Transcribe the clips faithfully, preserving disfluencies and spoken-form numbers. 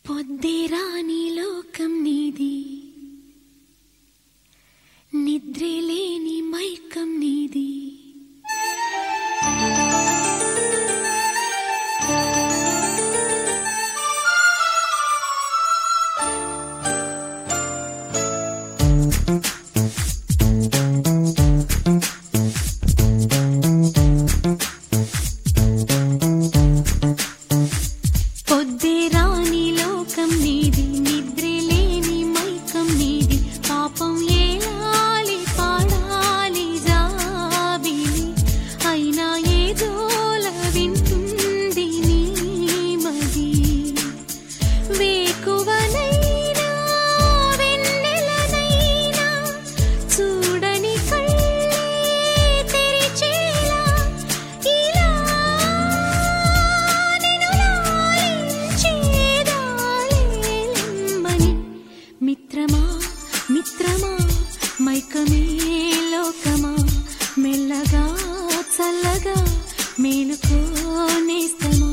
పొద్దేరాని లోకం నీది, నిద్రలేని మైకం నీది. పొద్దేరాని లోకం నీది, నిద్రలేని మైకం నీది. పాపం ఏలాలి పాడాలి జాబిలి, అయినా ఏదోల వింటుంది నీ మది. వేకువనైనా వెన్నెలనైనా చూడని కళ్ళే తెరిచేలా ఇలా మిత్రమా మిత్రమా మైకమే లోకమా, మెల్లగా చల్లగా మేలుకోనేస్తమా.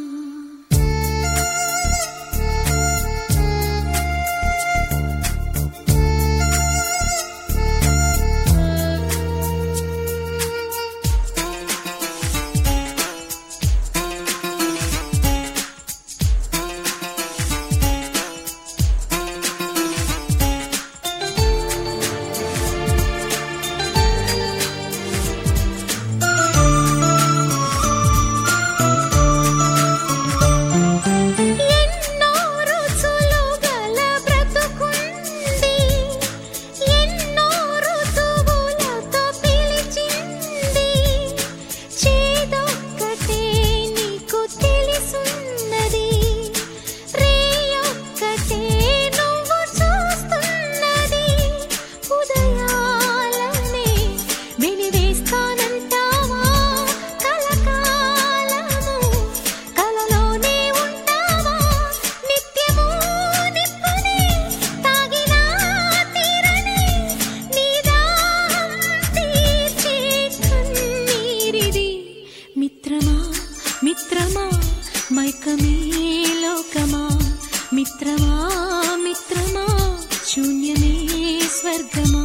మిత్రమా మైకమే లోకమా, మిత్రమా మిత్రమా శూన్యమే స్వర్గమా.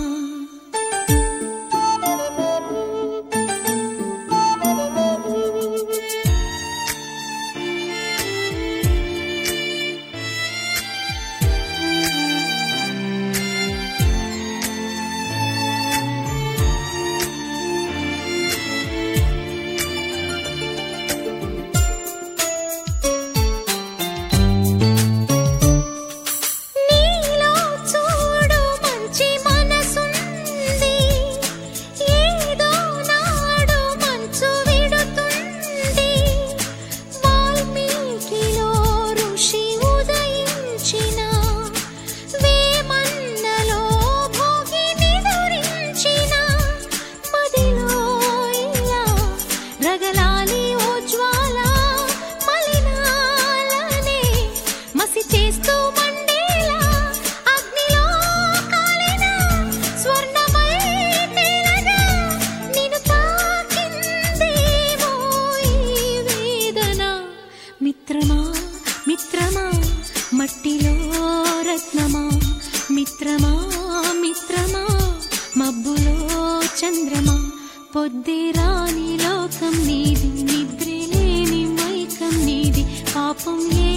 మిత్రమా మిత్రమా మట్టిలో రత్నమా, మిత్రమా మిత్రమా మబ్బులో చంద్రమా. పొద్దేరాని లోకం నీది, నిద్రలేని మైకం నీది. పాపం